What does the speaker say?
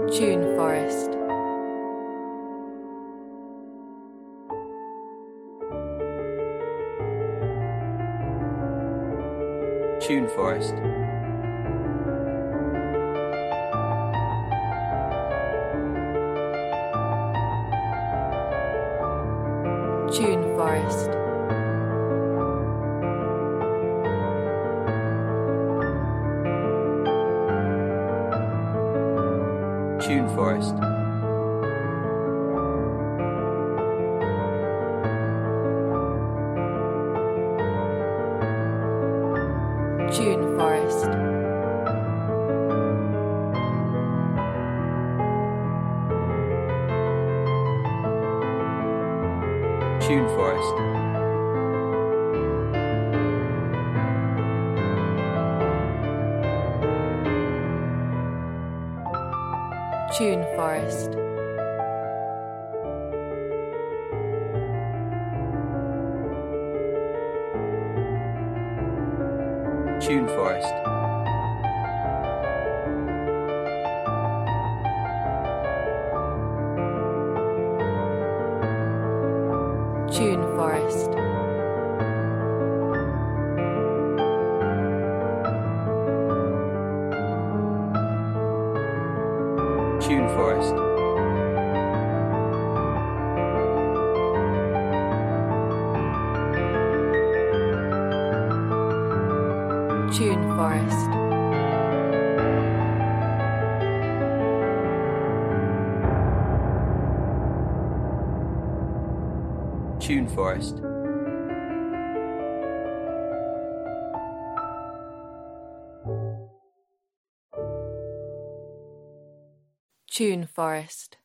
Tune Forest. Tune Forest. Tune Forest. Tune Forest. Tune Forest. Tune Forest. Tune Forest. Tune Forest. Tune Forest. Tune Forest. Tune Forest. Tune Forest. Tune Forest.